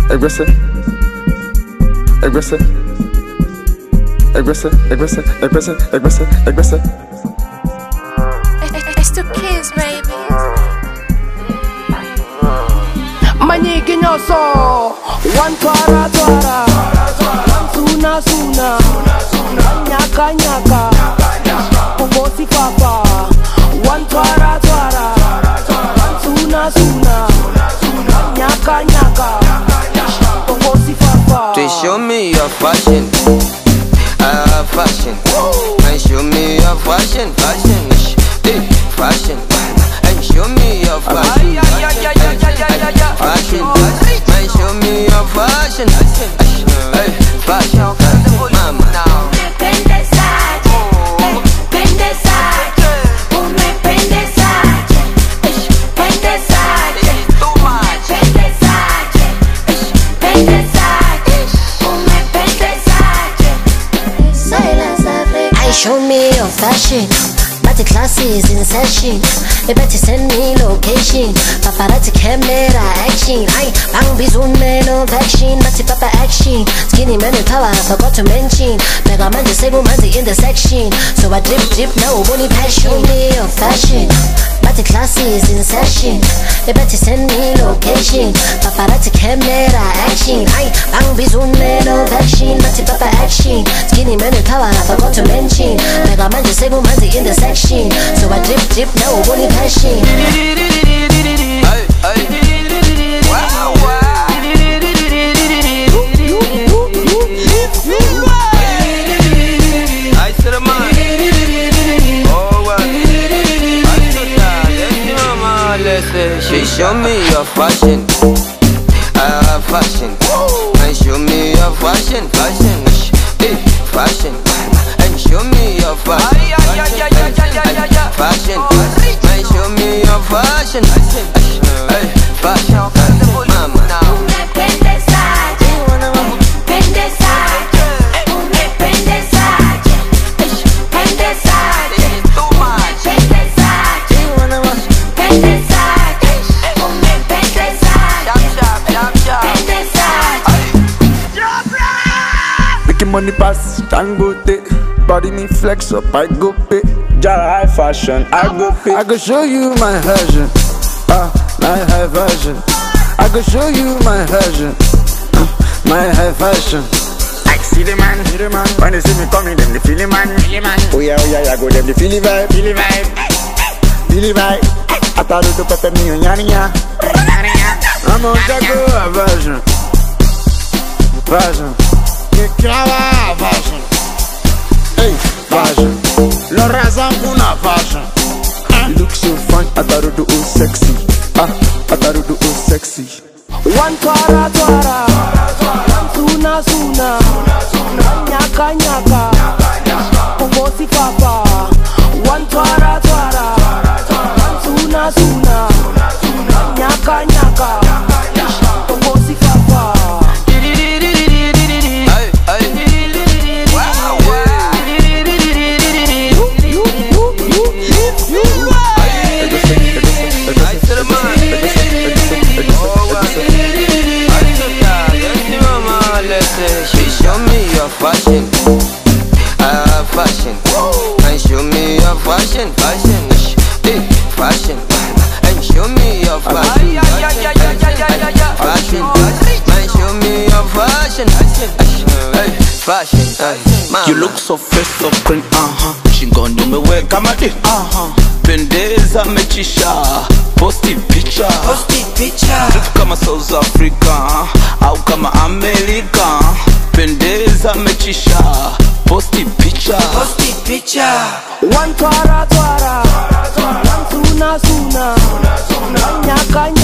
aggressive, aggressive, aggressive, aggressive, aggressive, aggressive, aggressive. It's the kids, baby. Manyiki nyoso, one twara, one suna, nyaka nyaka, poposi papa, one twara, one suna, nyaka nyaka, poposi papa. They show me your fashion, fashion, and show me your fashion, fashion, and show me your fashion, fashion, and show me your fashion, fashion, mama. Show me your fashion, but the class is in session. You better send me location. Paparazzi camera action. I bang bizun man of action, but the papa action. Skinny man in power, I forgot to mention. Mega man disabled man the intersection. So I drip now, money passion. Show me your fashion, but the class is in session. You better send me location. Paparazzi camera action. I bang bizun man of action, but the papa action. Skinny man in power, I forgot to mention. Mega man disabled man the intersection. So I drip now, money passion. Wow, I said a man. Oh, what? She show me your fashion, fashion, and show me your fashion, fashion, and show me your fashion, fashion, and show me your fashion, fashion, mama. Money pass, Dangote. Body me flex up, I go pay. Jara high fashion, I go pay. I go show you my version, my high version. I go show you my version, my high fashion. I see the man, when they see me coming, them they feel the man. Oh yeah, I go them they feel the vibe, I thought it would pepper me on yanya. I'm on Jago version, Fashion. Hey, fashion. Lo razan kuna fashion. You look so fine, I thought you do sexy. I thought you do sexy. One twara, one suna, nyaka nyaka, poposi papa. One twara, one suna, nyaka nyaka, poposi papa. She show me your fashion, fashion, and show me your fashion, fashion, and show me your fashion, fashion, and show me your fashion, fashion. You look so fresh, so clean, She gon' do me way, come at it, Pendeza mechisha, posti picture, Trip kama South Africa, au kama America. Pendeza mechisha, posti picture, One twara, one suna, nyaka nyaka.